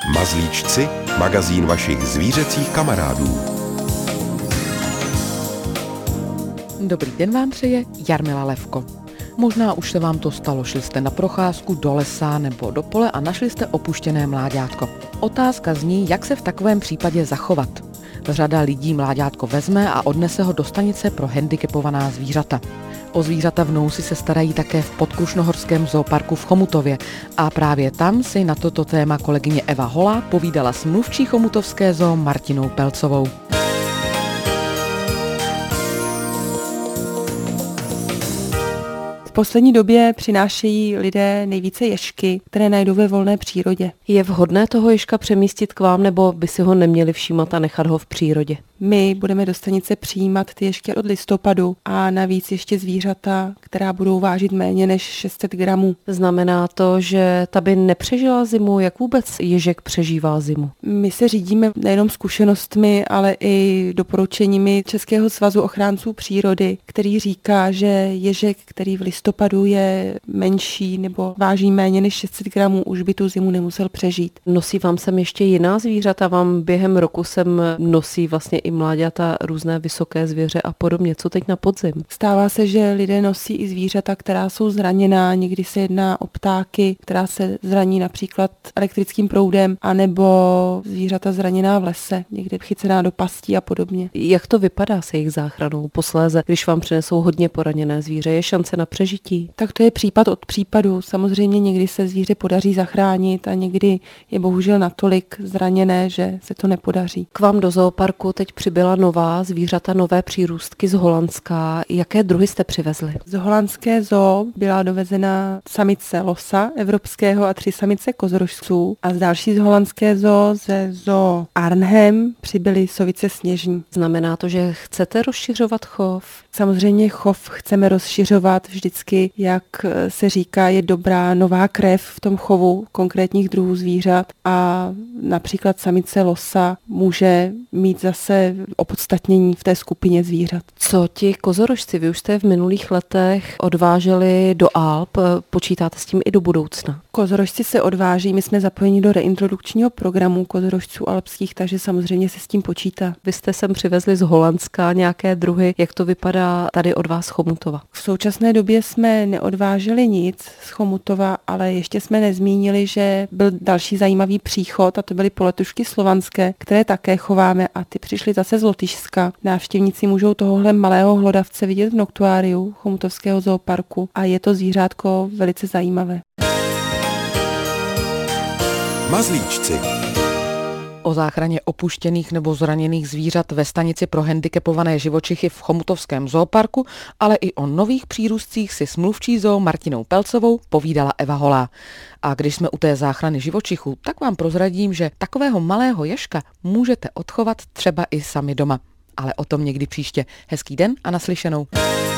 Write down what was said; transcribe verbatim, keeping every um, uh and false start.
Mazlíčci, magazín vašich zvířecích kamarádů. Dobrý den vám přeje Jarmila Levko. Možná už se vám to stalo, šli jste na procházku do lesa nebo do pole a našli jste opuštěné mláďátko. Otázka zní, jak se v takovém případě zachovat. Řada lidí mláďátko vezme a odnese ho do stanice pro handicapovaná zvířata. O zvířata v nouzi se starají také v Podkrušnohorském zooparku v Chomutově a právě tam si na toto téma kolegyně Eva Holá povídala s mluvčí chomutovské zoo Martinou Pelcovou. V poslední době přinášejí lidé nejvíce ježky, které najdou ve volné přírodě. Je vhodné toho ježka přemístit k vám, nebo by si ho neměli všímat a nechat ho v přírodě? My budeme do stanice přijímat ty ježky od listopadu a navíc ještě zvířata, která budou vážit méně než šest set gramů. Znamená to, že ta by nepřežila zimu? Jak vůbec ježek přežívá zimu? My se řídíme nejenom zkušenostmi, ale i doporučeními Českého svazu ochránců přírody, který říká, že ježek, který v listopadu je menší nebo váží méně než šest set gramů, už by tu zimu nemusel přežít. Nosí vám sem ještě jiná zvířata? Vám během roku sem nosí vlastně i mláďata, různé vysoké zvěře a podobně. Co teď na podzim? Stává se, že lidé nosí i zvířata, která jsou zraněná. Někdy se jedná o ptáky, která se zraní například elektrickým proudem, anebo zvířata zraněná v lese, někde chycená do pastí a podobně. Jak to vypadá se jejich záchranou posléze, když vám přinesou hodně poraněné zvíře? Je šance na přežití? Tak to je případ od případu. Samozřejmě někdy se zvíře podaří zachránit a někdy je bohužel natolik zraněné, že se to nepodaří. K vám do zooparku teď přibyla nová zvířata, nové přírůstky z Holandska. Jaké druhy jste přivezli? Z holandské zoo byla dovezena samice losa evropského a tři samice kozorožců a z další z holandské zoo ze zoo Arnhem přibyly sovice sněžní. Znamená to, že chcete rozšiřovat chov? Samozřejmě chov chceme rozšiřovat vždycky, jak se říká, je dobrá nová krev v tom chovu konkrétních druhů zvířat a například samice losa může mít zase opodstatnění v té skupině zvířat. Co ti kozorožci? Vy už jste v minulých letech odváželi do Alp, počítáte s tím i do budoucna? Kozorožci se odváží, my jsme zapojeni do reintrodukčního programu kozorožců alpských, takže samozřejmě se s tím počítá. Vy jste sem přivezli z Holandska nějaké druhy, jak to vypadá tady od vás z Chomutova? V současné době jsme neodváželi nic z Chomutova, ale ještě jsme nezmínili, že byl další zajímavý příchod a to byly poletušky slovanské, které také chováme a ty přišly zase z Lotyšska. Návštěvníci můžou tohohle malého hlodavce vidět v noktuáriu Chomutovského zooparku a je to zvířátko velice zajímavé. Mazlíčci. O záchraně opuštěných nebo zraněných zvířat ve stanici pro handicapované živočichy v Chomutovském zooparku, ale i o nových přírůstcích si s mluvčí zoo Martinou Pelcovou povídala Eva Holá. A když jsme u té záchrany živočichů, tak vám prozradím, že takového malého ježka můžete odchovat třeba i sami doma. Ale o tom někdy příště. Hezký den a naslyšenou.